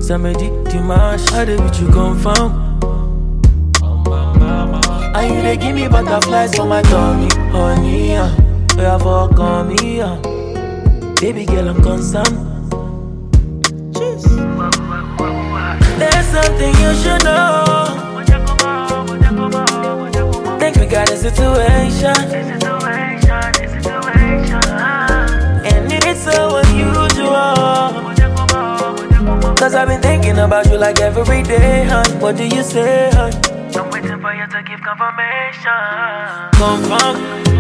Samedi, dimanche, I dey with you confirm. And you dey give me butterflies for my tummy, honey, you have overcome me, baby girl, I'm concerned. There's something you should know. Think we got a situation, and it's so unusual. Cause I've been thinking about you like every day, hon. What do you say, hon? I'm waiting for you to give confirmation. Confirm.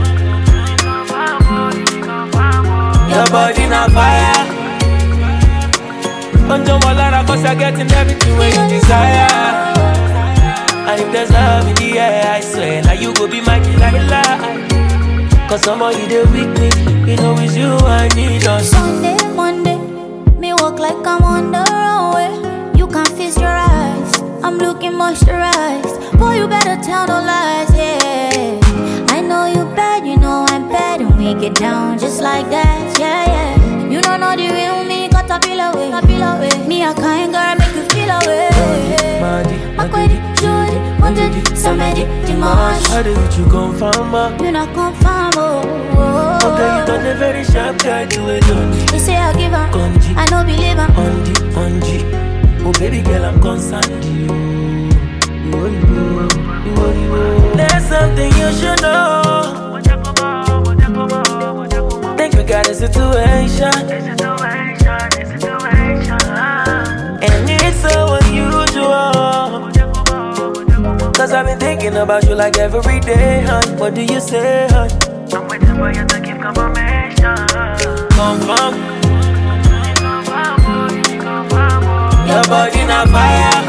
Your body not fire. Don't worry, cause you're getting everything when you desire. And if there's love in the air, I swear, now you go be my Delilah. Cause somebody there with me, you know it's you I need us. Sunday, Monday, me walk like I'm on the runway. You can't feast your eyes, I'm looking moisturized. Boy, you better tell no lies, yeah. I know you bad, you know I'm bad, and we get down just like that, yeah, yeah. You don't know the real me, got a peel away. Me a kind girl, make you feel away. Makwedi, Jody, Monday, Samedi, Dimanche. I dey with you confirm, you not confirm, oh. Okay, you done a very sharp guy to a done. You say I give her, Conji, I know believe her. on G. Oh baby girl, I'm concerned. There's something you should know. Think we got a situation, and it's so unusual. Cause I've been thinking about you like every day, hon. What do you say, hon? I'm waiting for you to give confirmation. Confirm. Your body not fire.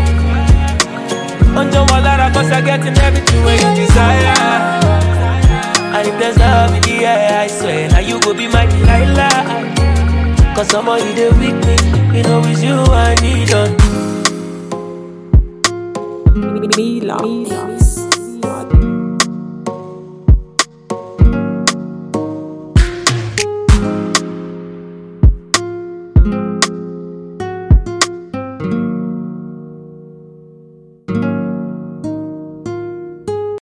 Don't worry, cause you're getting everything when you desire. And if there's love in the air, I swear, now you go be my Delilah. Cause somebody there with me, you know it's you I need on. Mila.